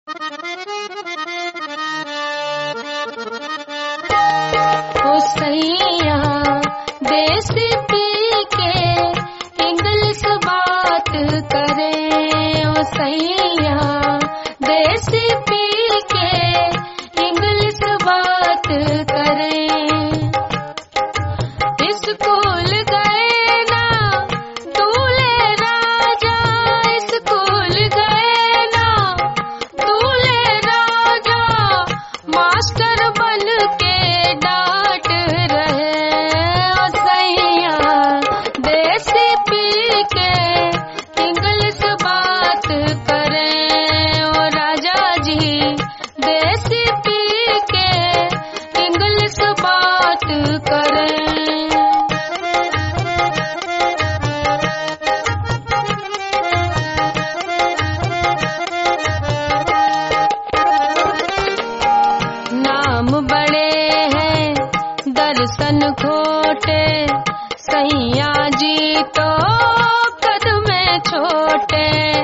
ओ सैया देसी पी के इंग्लिश बात करे, ओ सैया देसी पी के इंग्लिश बात करे। स्कूल गए ना दूल्हे राजा, स्कूल गए ना दूल्हे राजा, मास्टर बन के डांट रहे। ओ सैया देसी पी के इंग्लिश बात करे, ओ राजा जी देसी पी के इंग्लिश बात करे। नाम बड़े हैं दर्शन खोटे, सैया जी तो कद में छोटे।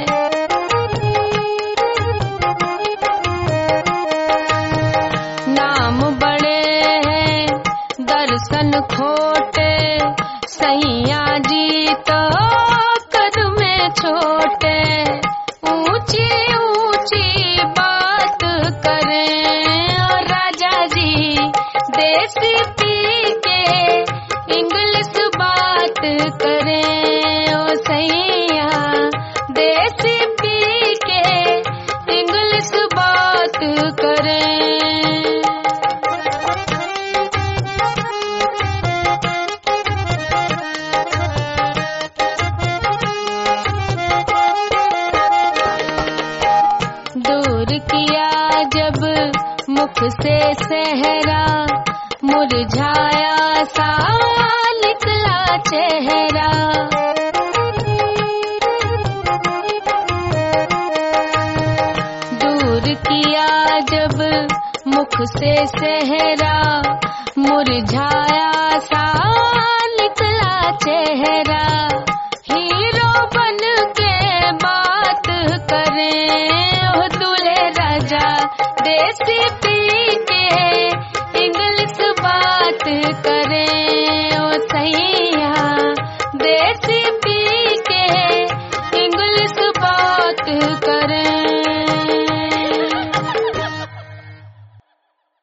नाम बड़े हैं दर्शन खोटे, सैया जी तो कद में छोटे। ऊंची ऊंची बात करें, और राजा जी देसी पी के इंग्लिश बात करें। ओ सैया देसी पी के इंग्लिश बात करें। दूर किया जब मुख से सहरा, मुरझाया सा निकला चेहरा। दूर किया जब मुख से सहरा, मुरझाया सा निकला चेहरा। हीरो बन के बात करें, ओ दूल्हे राजा देसी पी के इंग्लिश बात कर।